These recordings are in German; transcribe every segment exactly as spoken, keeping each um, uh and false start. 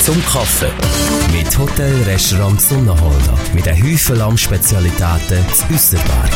zum Kaffee. Mit Hotel Restaurant Sonnenholder. Mit einem Häufen Lamm-Spezialitäten zu Üsserberg.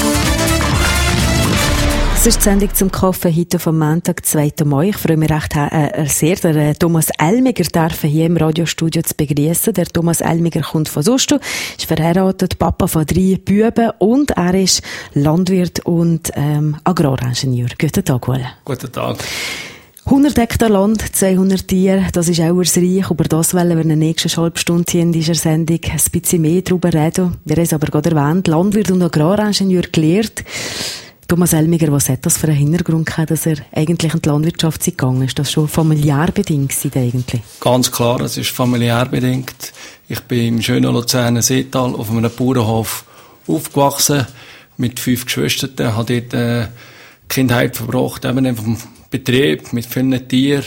Es ist die Sendung zum Kaffee heute vom Montag, zweiten Mai. Ich freue mich recht äh, sehr, den Thomas Elmiger darf hier im Radiostudio zu begrüßen. Der Thomas Elmiger kommt von Sustu, ist verheiratet, Papa von drei Buben und er ist Landwirt und ähm, Agraringenieur. Guten Tag, Ulle. Guten Tag. hundert Hektar Land, zweihundert Tiere, das ist auch ein Reich. Über das wollen wir in der nächsten halben Stunde hier in dieser Sendung ein bisschen mehr darüber reden. Wir haben es aber gerade erwähnt, Landwirt und Agraringenieur gelehrt. Thomas Elmiger, was hat das für einen Hintergrund gehabt, dass er eigentlich in die Landwirtschaft gegangen ist? Ist das schon familiär bedingt eigentlich? Ganz klar, es ist familiär bedingt. Ich bin im schönen Luzerner Seetal auf einem Bauernhof aufgewachsen, mit fünf Geschwistern, habe dort äh, Kindheit verbracht, eben im Betrieb, mit vielen Tieren.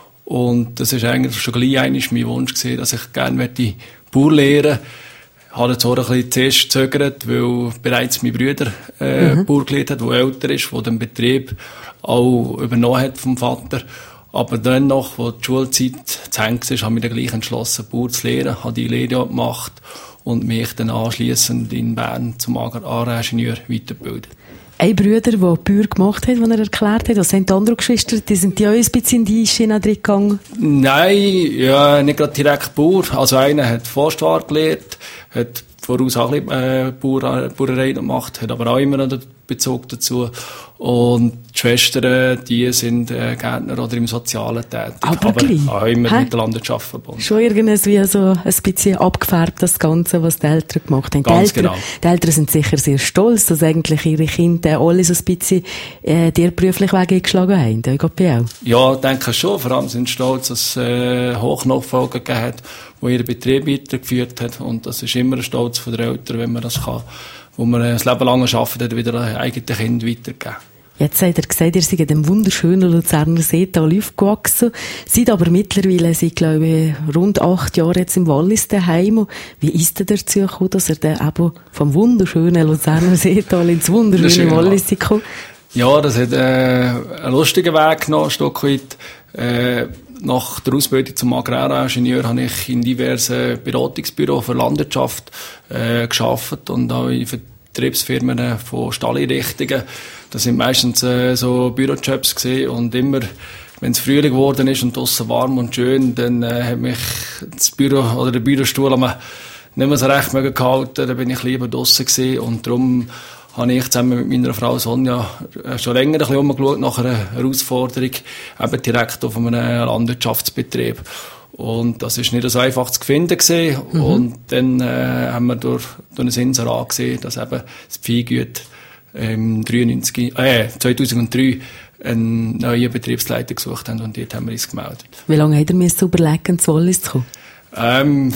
Und das ist eigentlich schon gleich einmal mein Wunsch gewesen, dass ich gerne Bauer lehren möchte. Ich habe jetzt auch ein bisschen zuerst gezögert, weil bereits mein Bruder äh, mhm. Bauer gelernt hat, der älter ist, der den Betrieb auch übernommen hat vom Vater. Aber dann noch, wo die Schulzeit zu Ende war, habe ich dann gleich entschlossen, Bauer zu lehren, habe die Lehre gemacht und mich dann anschliessend in Bern zum Agraringenieur weitergebildet. Ein Bruder, der Bauer gemacht hat, den er erklärt hat, was sind die anderen Geschwister? Die sind die auch ein bisschen in die Schiene drin gegangen? Nein, ja, nicht gerade direkt Bauer. Also einer hat Forstwart gelehrt, hat voraus auch ein bisschen äh, Bauer, Bauerei gemacht, hat aber auch immer noch den Bezug dazu. Und die Schwestern, die sind äh, Gärtner oder im Sozialen tätig. Aber, aber gleich. auch immer Hä? mit der Landwirtschaft verbunden. Schon irgendwie so ein bisschen abgefärbt, das Ganze, was die Eltern gemacht haben. Ganz die, Eltern, genau. die Eltern sind sicher sehr stolz, dass eigentlich ihre Kinder alle so ein bisschen äh, der beruflichen Weg eingeschlagen haben. Ich glaube, auch. Ja, ich denke schon. Vor allem sind sie stolz, dass es äh, Hochnachfolger gegeben hat, die ihren Betrieb weitergeführt hat. Und das ist immer ein Stolz von den Eltern, wenn man das kann. Wo man das Leben lang arbeitet hat, wieder ein eigenes Kind weitergeben. Jetzt habt ihr gesagt, ihr seid in dem wunderschönen Luzerner Seetal aufgewachsen, seid aber mittlerweile, seit, glaube ich, rund acht Jahre jetzt im Wallis daheim. Wie ist ihr dazu gekommen, dass ihr dann eben vom wunderschönen Luzerner Seetal ins wunderschöne Wallis gekommen? Ja, das hat äh, einen lustigen Weg genommen, ein Stück weit. Äh, nach der Ausbildung zum Agraringenieur habe ich in diversen Beratungsbüros für Landwirtschaft äh, gearbeitet und auch in Vertriebsfirmen von Stalleinrichtungen. Das sind meistens äh, so Bürojobs gewesen und immer, wenn es Frühling geworden ist und draussen warm und schön, dann äh, hat mich das Büro oder der Bürostuhl nicht mehr so recht mögen gehalten. Da bin ich lieber draussen gewesen und darum habe ich zusammen mit meiner Frau Sonja schon länger ein bisschen umgeschaut nach einer Herausforderung, eben direkt auf einem Landwirtschaftsbetrieb. Und das ist nicht so einfach zu finden gewesen. Mhm. Und dann äh, haben wir durch, durch ein Inserat gesehen, dass eben das Viehgut im dreiundneunzig, äh, zweitausenddrei einen neuen Betriebsleiter gesucht haben und dort haben wir uns gemeldet. Wie lange hat er mir so überlegen, ins Wallis zu kommen? Ähm,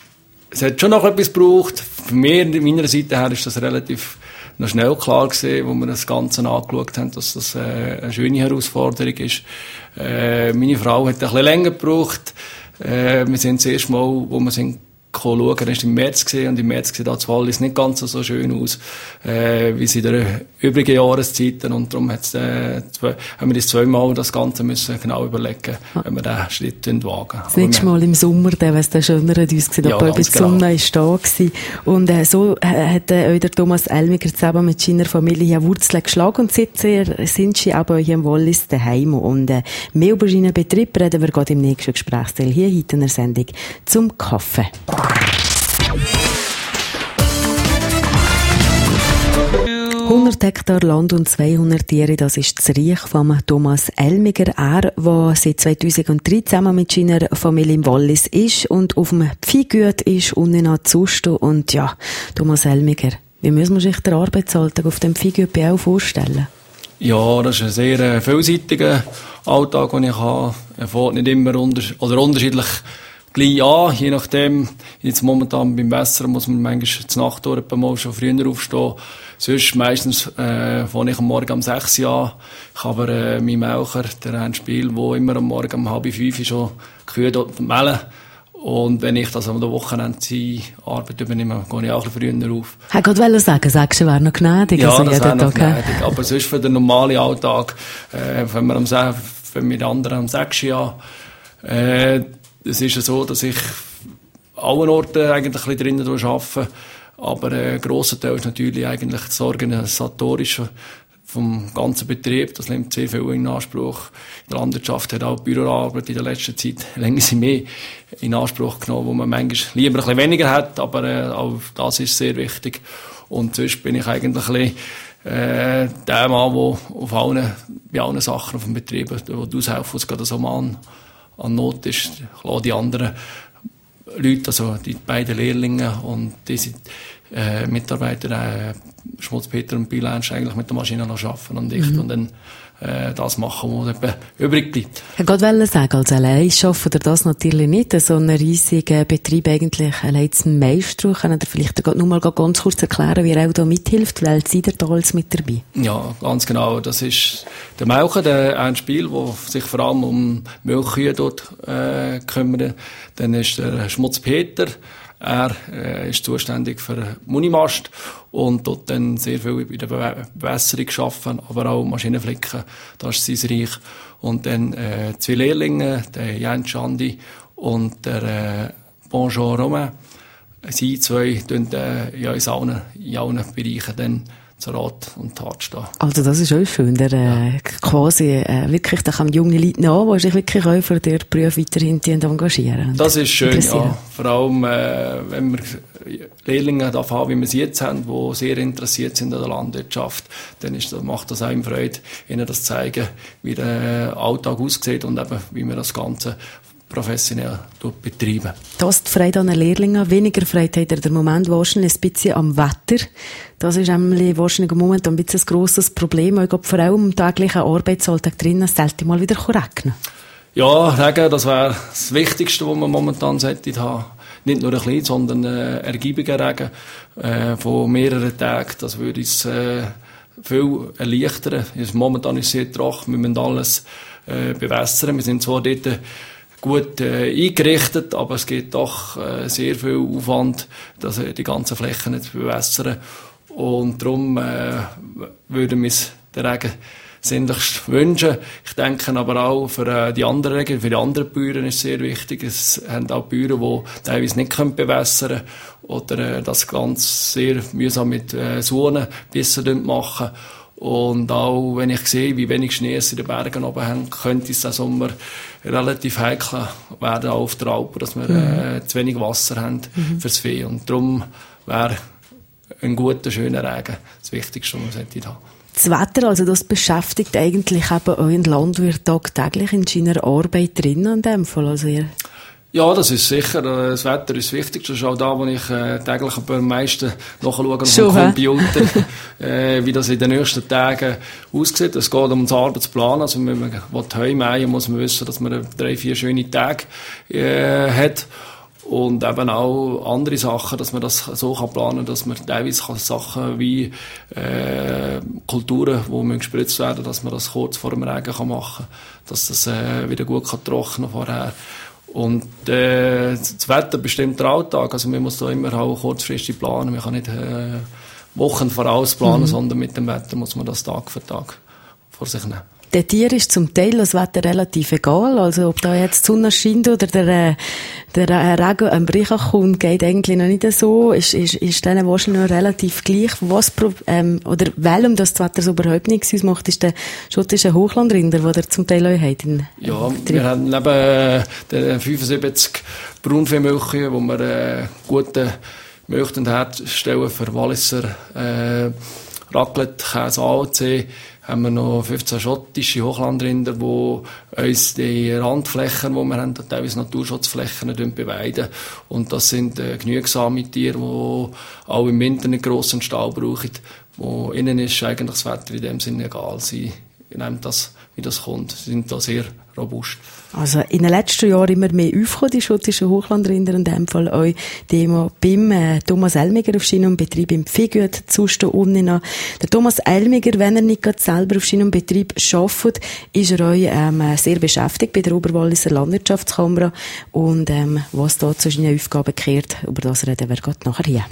es hat schon noch etwas gebraucht. Von mir, meiner Seite her, ist das relativ noch schnell klar gewesen, wo wir das Ganze angeschaut haben, dass das äh, eine schöne Herausforderung ist. Äh, meine Frau hat ein bisschen länger gebraucht. Äh, wir sind das erste Mal, wo wir sind schauen, das war im März gewesen, und im März sieht das Wallis nicht ganz so schön aus, äh, wie es in den übrigen Jahreszeiten, und darum hat's, äh, zwei, haben wir das zweimal das Ganze müssen genau überlegen, ah. wenn wir diesen Schritt wagen. Das nächste Mal im Sommer, dann, wenn es dann schöner hat ausgesehen, ja, aber die Sonne ist da gewesen. Und äh, so äh, hat äh, der Thomas Elmiger zusammen mit seiner Familie hier Wurzeln geschlagen, und seither sind sie aber hier im Wallis daheim. Und äh, mehr über seinen Betrieb reden wir gerade im nächsten Gesprächsteil hier heute in der Sendung zum Kaffee. hundert Hektar Land und zweihundert Tiere, das ist das Reich von Thomas Elmiger. Er, der seit zweitausenddrei zusammen mit seiner Familie im Wallis ist und auf dem Viehgut ist und in Zustu. Und ja, Thomas Elmiger, wie muss man sich den Arbeitsalltag auf dem Viehgut auch vorstellen? Ja, das ist ein sehr äh, vielseitiger Alltag, den ich habe. Er fährt nicht immer unter- oder unterschiedlich gleich an, je nachdem. Jetzt momentan beim Wässern muss man manchmal zur Nacht durch ein paar Mal schon früher aufstehen. Sonst meistens äh, fange ich am Morgen um sechs Uhr an. Ich habe aber äh, meinen Melcher, der ein Spiel, der immer am Morgen um halb fünf schon Kühe dort mehlen. Und wenn ich das am Wochenende die Arbeit übernehme, gehe ich auch ein bisschen früher auf. Ich wollte sagen, sagst du, wäre noch gnädig. Ja, also das wäre noch Tag, gnädig. Aber sonst für den normalen Alltag, äh, wenn wir am wenn wir die anderen am sechs Uhr an, äh, es ist ja so, dass ich allen Orten eigentlich ein bisschen drinnen arbeite, aber ein grosser Teil ist natürlich eigentlich das Organisatorische vom ganzen Betrieb. Das nimmt sehr viel in Anspruch. In der Landwirtschaft hat auch die Büroarbeit in der letzten Zeit länger mehr in Anspruch genommen, wo man manchmal lieber ein bisschen weniger hat, aber äh, auch das ist sehr wichtig. Und sonst bin ich eigentlich ein bisschen äh, der Mann, der auf allen, bei allen Sachen auf dem Betrieb, wo du aushelfen, was gerade so mal an, an Not ist. Ich lasse die anderen Leute, also die beiden Lehrlinge und diese äh, Mitarbeiter, äh, Schmutz-Peter und Bilanz, eigentlich mit der Maschine noch arbeiten und ich mhm. und dann äh, das machen, was eben übrig bleibt. Ich wollte sagen, als allein schaffen oder das natürlich nicht, so einen riesigen Betrieb eigentlich allein zum Meister. Können ihr vielleicht nur mal ganz kurz erklären, wie er auch da mithilft, weil seid ihr da alles mit dabei? Ja, ganz genau. Das ist der Melcher, der ein Spiel, der sich vor allem um Milchkühe dort äh, kümmert. Dann ist der Schmutz-Peter. Er äh, ist zuständig für Munimast und dort dann sehr viel bei der Be- Bewässerung arbeiten, aber auch Maschinenflicken, das ist sein Reich. Und dann äh, zwei Lehrlinge, der Jens Andi und der äh, Bonjour Romain. Sie zwei tun äh, ja, in allen, in allen Bereichen dann zur Rat und Tat stehen. Also das ist auch schön, der äh, ja. quasi äh, wirklich, da kommen junge Leute nach, die sich wirklich auch für den Beruf weiterhin engagieren. Das ist schön, ja. Vor allem, äh, wenn wir Lehrlinge da haben, wie wir sie jetzt haben, die sehr interessiert sind an der Landwirtschaft, dann ist, macht das einem Freude, ihnen das zu zeigen, wie der Alltag aussieht und eben, wie wir das Ganze professionell betreiben. Das ist die Freude an den Lehrlingen. Weniger Freude hat er der Moment wahrscheinlich ein bisschen am Wetter. Das ist nämlich wahrscheinlich im Moment ein bisschen ein grosses Problem. Ich glaube, vor allem im täglichen Arbeitsalltag drinnen sollte mal wieder regnen. Ja, Regen, das wäre das Wichtigste, was man momentan sollte haben. Nicht nur ein bisschen, sondern äh, ergiebiger Regen äh, von mehreren Tagen. Das würde uns äh, viel erleichtern. Momentan ist es sehr trocken, wir müssen alles äh, bewässern. Wir sind zwar dort gut äh, eingerichtet, aber es gibt doch äh, sehr viel Aufwand, dass, äh, die ganzen Flächen zu bewässern. Und darum äh, würde wir den Regen sinnlichst wünschen. Ich denke aber auch für äh, die anderen Regen, für die anderen Bauern ist es sehr wichtig. Es haben auch Bauern, die teilweise nicht können bewässern oder äh, das ganz sehr mühsam mit äh, Sonnenbissen machen. Und auch wenn ich sehe, wie wenig Schnee es in den Bergen oben haben, könnte es im Sommer relativ heikel werden, auch auf der Alp, dass wir mhm. äh, zu wenig Wasser haben mhm. fürs Vieh. Und darum wäre ein guter, schöner Regen das Wichtigste, was man haben. Das Wetter, also das beschäftigt eigentlich eben euren Landwirt tagtäglich in seiner Arbeit drin, in dem Fall, also ihr? Ja, das ist sicher. Das Wetter ist wichtig. Das ist auch da, wo ich äh, täglich am meisten nachschaue auf dem Computer, äh, wie das in den nächsten Tagen aussieht. Es geht um das Arbeitsplan. Also, wenn man heimmähen, muss man wissen, dass man drei, vier schöne Tage äh, hat. Und eben auch andere Sachen, dass man das so kann planen kann, dass man teilweise Sachen wie äh, Kulturen, die gespritzt werden, dass man das kurz vor dem Regen kann machen kann, dass das äh, wieder gut kann trocknen vorher. Und äh, das Wetter bestimmt der Alltag. Also man muss da immer auch kurzfristig planen. Man kann nicht äh, Wochen voraus planen, mhm. sondern mit dem Wetter muss man das Tag für Tag vor sich nehmen. Der Tier ist zum Teil das Wetter relativ egal. Also ob da jetzt die Sonne scheint oder der, der Regen am Brechen kommt, geht eigentlich noch nicht so. Ist, ist, ist denen wahrscheinlich noch relativ gleich. Was, ähm, oder welchem das Wetter so überhaupt nichts ausmacht, ist der schottische Hochlandrinder, den ihr zum Teil auch habt. In, ja, äh, wir haben neben äh, den fünfundsiebzig Braunviehmilchkühen, wo wir äh, gute Milch herstellen für Walliser äh, Raclette, Käse, A O C, haben wir noch fünfzehn schottische Hochlandrinder, die uns die Randflächen, die wir haben, teilweise Naturschutzflächen, beweiden. Und das sind äh, genügsame Tiere, die auch im Winter nicht grossen Stall brauchen. Wo innen ist eigentlich das Wetter in dem Sinne egal. Sie nehmen das, wie das kommt. Sie sind da sehr robust. Also in den letzten Jahren immer mehr aufgekommen, die schottischen Hochlandrinder, in dem Fall auch Demo beim äh, Thomas Elmiger auf seinem Betrieb im Viehgut zustehen unten noch. Der Thomas Elmiger, wenn er nicht gerade selber auf seinem Betrieb arbeitet, ist er auch ähm, sehr beschäftigt bei der Oberwalliser Landwirtschaftskammer und ähm, was da zu seinen Aufgaben gehört, über das reden wir gerade nachher hier.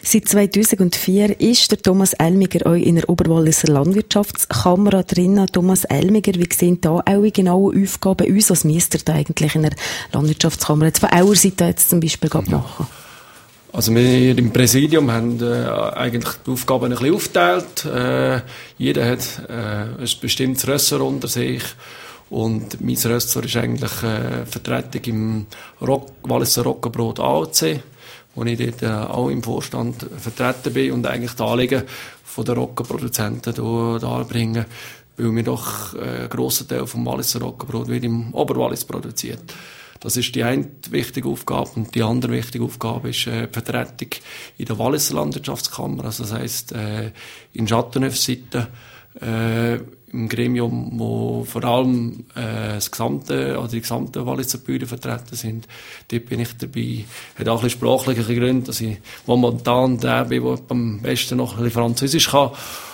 Seit zweitausendvier ist der Thomas Elmiger auch in der Oberwalliser Landwirtschaftskammer drin. Thomas Elmiger, wie sehen da auch genaue Aufgaben uns? Was müsst ihr da eigentlich in der Landwirtschaftskammer jetzt von eurer Seite jetzt zum Beispiel machen? Also wir im Präsidium haben äh, eigentlich die Aufgaben ein bisschen aufgeteilt. Äh, jeder hat äh, ein bestimmtes Ressort unter sich. Und mein Ressort ist eigentlich äh, Vertretung im Rock, Walliser Roggenbrot A O C, wo ich dort äh, auch im Vorstand vertreten bin und eigentlich die Anliegen von den Roggenproduzenten hier darbringen, weil wir doch äh, einen grossen Teil vom Walliser Roggenbrot wird im Oberwallis produziert. Das ist die eine wichtige Aufgabe. Und die andere wichtige Aufgabe ist äh, die Vertretung in der Walliser Landwirtschaftskammer. Also das heisst, äh, in Chateauneuf-Seite, äh, im Gremium, wo vor allem äh, das gesamte, oder die gesamten Walliser Bauern vertreten sind. Dort bin ich dabei. Hat auch ein bisschen sprachliche Gründe, dass ich momentan der bin, der am besten noch ein bisschen Französisch kann.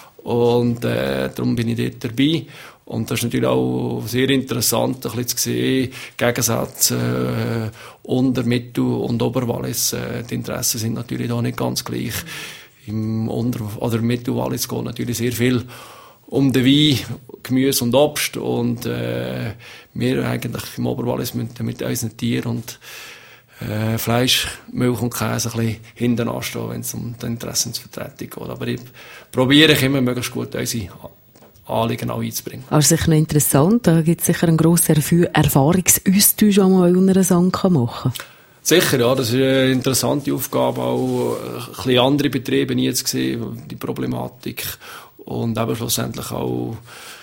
Und äh, darum bin ich dort dabei. Und das ist natürlich auch sehr interessant, ein bisschen zu sehen, Gegensätze äh, unter Mittel- und Oberwallis. Äh, die Interessen sind natürlich da nicht ganz gleich. Im Unter- oder Mittelwallis geht natürlich sehr viel um den Wein, Gemüse und Obst. Und äh, wir eigentlich im Oberwallis müssen mit unseren Tieren und äh, Fleisch, Milch und Käse ein bisschen hinten anstehen, wenn es um die Interessensvertretung geht. Aber ich probiere immer möglichst gut unsere Anliegen auch einzubringen. Also sicher noch interessant, da gibt es sicher einen grossen Erfahrungsaustausch, den man in einer Sanka machen kann. Sicher, ja, das ist eine interessante Aufgabe, auch ein bisschen andere Betriebe jetzt gesehen, die Problematik und eben schlussendlich auch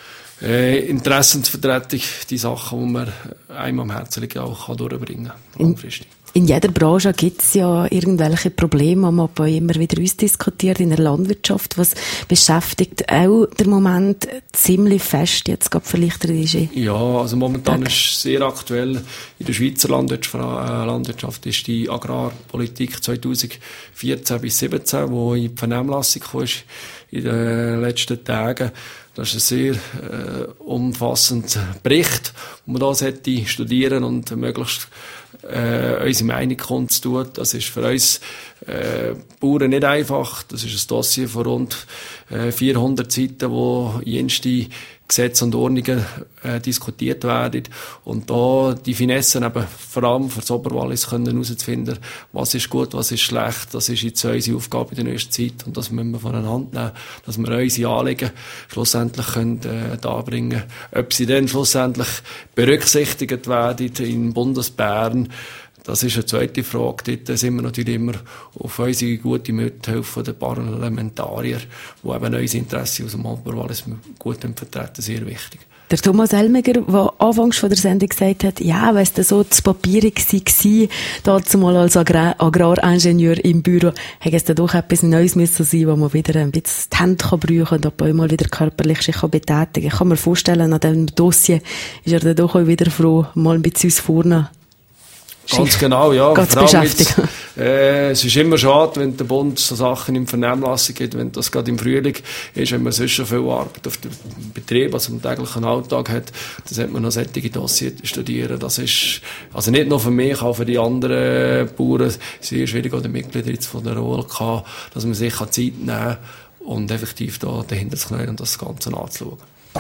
äh, Interessensvertretung, die Sachen, die man einem am Herzen liegen, auch kann durchbringen kann, langfristig. In jeder Branche gibt es ja irgendwelche Probleme, die man aber immer wieder ausdiskutiert in der Landwirtschaft. Was beschäftigt auch der Moment ziemlich fest jetzt gerade vielleicht der Ja, also momentan Tag. Ist sehr aktuell in der Schweizer Landwirtschaft ist die Agrarpolitik zweitausendvierzehn bis siebzehn, die in die Vernehmlassung kam in den letzten Tagen. Das ist ein sehr äh, umfassender Bericht, den man da sollte studieren und möglichst äh, unsere Meinung kundzutun. Das ist für uns äh, Bauern nicht einfach. Das ist ein Dossier von rund äh, vierhundert Seiten, wo jenste Gesetze und Ordnungen äh, diskutiert werden. Und da die Finessen eben vor allem für das Oberwallis können herauszufinden, was ist gut, was ist schlecht. Das ist jetzt unsere Aufgabe in der nächsten Zeit. Und das müssen wir voneinander nehmen, dass wir unsere Anliegen schlussendlich können, äh, darbringen. Ob sie dann schlussendlich berücksichtigt werden im Bundesbern, das ist eine zweite Frage. Dort sind wir natürlich immer auf unsere gute Mithilfe der Parlamentarier, die eben unsere Interessen aus dem Oberwallis gut vertreten, sehr wichtig. Der Thomas Elmiger, der anfangs von der Sendung gesagt hat, ja, weiss du, so das Papier war, dazu mal als Agrar- Agraringenieur im Büro, hätte es dann doch etwas Neues müssen sein, wo man wieder ein bisschen die Hände brauchen kann und dabei mal wieder körperlich sich betätigen kann. Ich kann mir vorstellen, an diesem Dossier ist er dann doch auch wieder froh, mal ein bisschen uns vorne Ganz genau, ja. Ganz beschäftigt. Äh, es ist immer schade, wenn der Bund so Sachen in Vernehmlassung geht, wenn das gerade im Frühling ist, wenn man sonst schon viel Arbeit auf dem Betrieb, also im täglichen Alltag hat, dann sollte man noch solche Dossiers studieren. Das ist, also nicht nur für mich, auch für die anderen Bauern sehr schwierig, oder Mitglieder jetzt von der O L K, dass man sich Zeit nehmen kann und effektiv da dahinter zu knallen und das Ganze anzuschauen.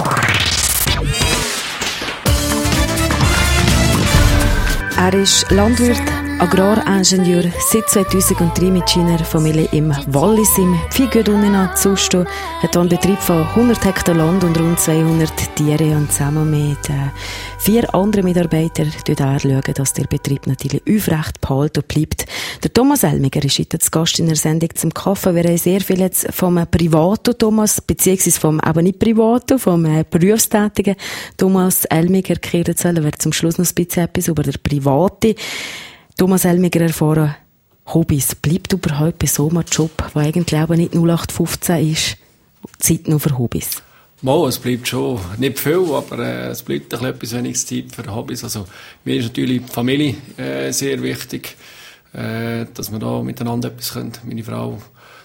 Er ist Landwirt, Agraringenieur, seit zweitausenddrei mit seiner Familie im Wallis im Pfigödunena zustehen, hat einen Betrieb von hundert Hektar Land und rund zweihundert Tiere und zusammen mit äh, vier anderen Mitarbeitern schauen, dass der Betrieb natürlich aufrecht behalten bleibt. Der Thomas Elmiger ist heute zu Gast in der Sendung zum Kaffee. Wir haben sehr viel jetzt vom privaten Thomas, beziehungsweise vom eben nicht privaten, vom äh, berufstätigen Thomas Elmiger gehört. Jetzt wollen wir zum Schluss noch ein bisschen etwas über den privaten Thomas Elmiger erfahren. Hobbys. Bleibt überhaupt bei so einem Job, der eigentlich aber nicht null acht fünfzehn ist, Zeit nur für Hobbys? Mal, es bleibt schon nicht viel, aber äh, es bleibt ein etwas weniges Zeit für Hobbys. Also, mir ist natürlich die Familie äh, sehr wichtig, äh, dass wir da miteinander etwas können. Meine Frau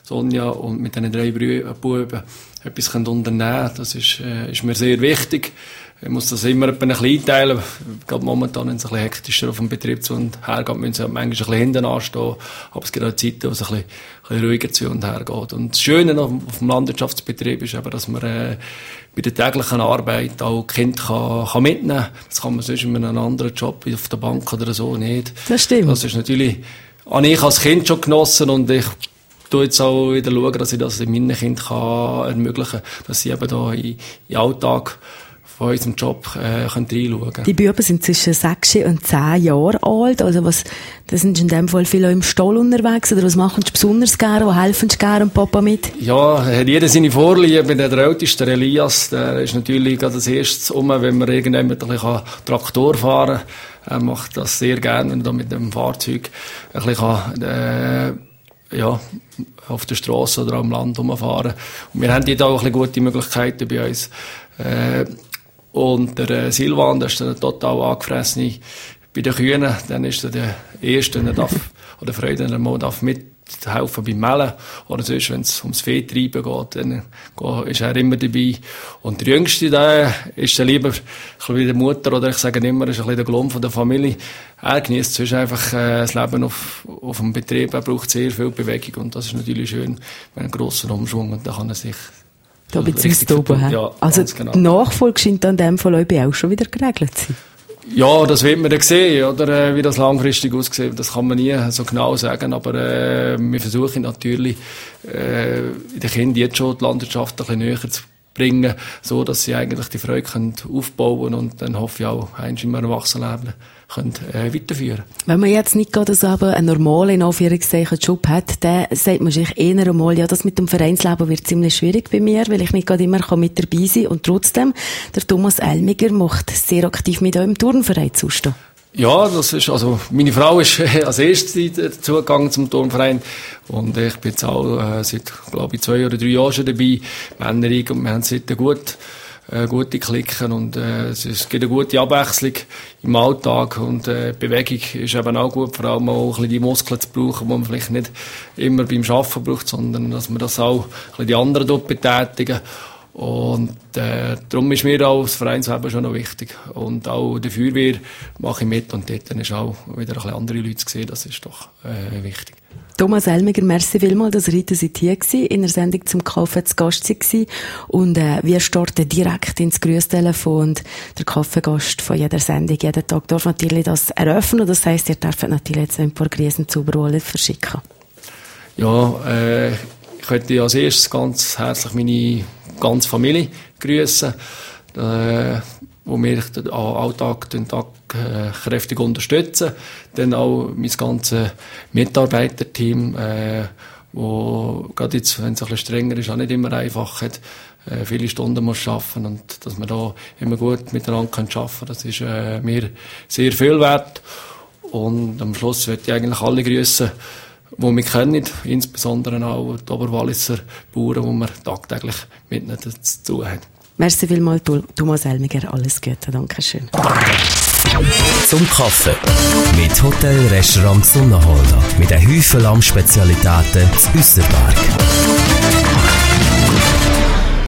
Sonja und mit den drei Buben etwas unternehmen können. Das ist, äh, ist mir sehr wichtig. Ich muss das immer ein bisschen einteilen. Gerade momentan, wenn es ein bisschen hektischer auf dem Betrieb zu und her geht, müssen sie manchmal ein bisschen hinten anstehen. Aber es gibt auch Zeiten, wo es ein bisschen, ein bisschen ruhiger zu und her geht. Und das Schöne auf dem Landwirtschaftsbetrieb ist eben, dass man äh, bei der täglichen Arbeit auch Kind kann, kann mitnehmen kann. Das kann man sonst in einem anderen Job, wie auf der Bank oder so, nicht. Das stimmt. Das ist natürlich, habe ich als Kind schon genossen und ich schaue jetzt auch wieder schauen, dass ich das in meinen Kindern ermöglichen kann, dass sie eben da in den Alltag von unserem Job äh, reinschauen können. Die Buben sind zwischen sechs und zehn Jahre alt. Also was, da sind in dem Fall viele auch im Stall unterwegs. Oder was machen sie besonders gerne? Wo helfen sie gerne Papa mit? Ja, hat jeder seine Vorliebe. Der älteste, der Elias, der ist natürlich gerade als erstes um, wenn man irgendwann ein bisschen Traktor fahren kann. Er macht das sehr gerne, wenn er mit dem Fahrzeug ein bisschen kann, äh, ja, auf der Straße oder am Land rumfahren. Und wir haben jetzt auch ein bisschen gute Möglichkeiten bei uns. Äh, Und der äh, Silvan, der ist dann total angefressen bei den Kühen. Dann ist er der Erste, der darf, oder Freude, der mal darf mithelfen beim Mellen. Oder sonst, wenn es ums Viehtreiben geht, dann ist er immer dabei. Und der Jüngste, der ist dann lieber ein bisschen wie der Mutter, oder ich sage immer, ist ein bisschen der Glum von der Familie. Er genießt sonst einfach äh, das Leben auf, auf dem Betrieb. Er braucht sehr viel Bewegung. Und das ist natürlich schön, mit einem grossen Umschwung. Und da kann er sich da beziehungsweise oben, ja, also genau. Die Nachfolge scheint dann in dem Fall auch schon wieder geregelt zu sein. Ja, das wird man dann sehen, oder, äh, wie das langfristig aussieht. Das kann man nie so genau sagen, aber äh, wir versuchen natürlich, äh, den Kindern jetzt schon die Landwirtschaft ein bisschen näher zu bringen, so dass sie eigentlich die Freude können aufbauen und dann hoffe ich auch, einmal im Erwachsenenleben können, äh, weiterführen. Wenn man jetzt nicht gerade so einen normalen, in Anführungszeichen, Job hat, dann sagt man sich eher einmal, ja, das mit dem Vereinsleben wird ziemlich schwierig bei mir, weil ich nicht gerade immer mit dabei sein kann. Und trotzdem, der Thomas Elmiger macht sehr aktiv mit eurem Turnverein zustehen. Ja, das ist, also, meine Frau ist als erstes dazugegangen zum Turnverein. Und ich bin jetzt auch, äh, seit, glaube ich, zwei oder drei Jahren schon dabei, Männerig, und wir haben seit gut, äh, gute Klicken und, äh, es gibt eine gute Abwechslung im Alltag und, äh, Bewegung ist eben auch gut, vor allem auch ein bisschen die Muskeln zu brauchen, die man vielleicht nicht immer beim Arbeiten braucht, sondern dass man das auch ein bisschen die anderen dort betätigen. Und äh, darum ist mir auch das Vereinsleben schon noch wichtig. Und auch die Feuerwehr mache ich mit und dort ist auch wieder ein bisschen andere Leute zu sehen. Das ist doch äh, wichtig. Thomas Elmiger, merci vielmals, dass ihr heute hier war, in der Sendung zum Kaffee zu Gast war. Und äh, wir starten direkt ins Grüßtelefon und der Kaffeegast von jeder Sendung, jeden Tag darf natürlich das eröffnen. Das heisst, ihr dürft natürlich jetzt ein paar Grüße zu Oberwollen verschicken. Ja, äh, ich möchte als erstes ganz herzlich meine ganze Familie grüßen, äh, wo mir den Alltag, den Tag äh, kräftig unterstützen. Dann auch mein ganzes Mitarbeiterteam, äh, wo gerade jetzt, wenn es ein bisschen strenger ist, auch nicht immer einfach hat, äh, viele Stunden muss arbeiten und dass wir da immer gut miteinander arbeiten können, das ist äh, mir sehr viel wert. Und am Schluss möchte ich eigentlich alle grüßen, die wir kennen, insbesondere auch die Oberwalliser Bauern, die wir tagtäglich mit ihnen zu tun haben. Merci vielmals, Thomas Elmiger. Alles Gute. Dankeschön. Zum Kaffee. Mit Hotel Restaurant Sonnenholder. Mit den Hüfel am Spezialitäten zu Üsserberg.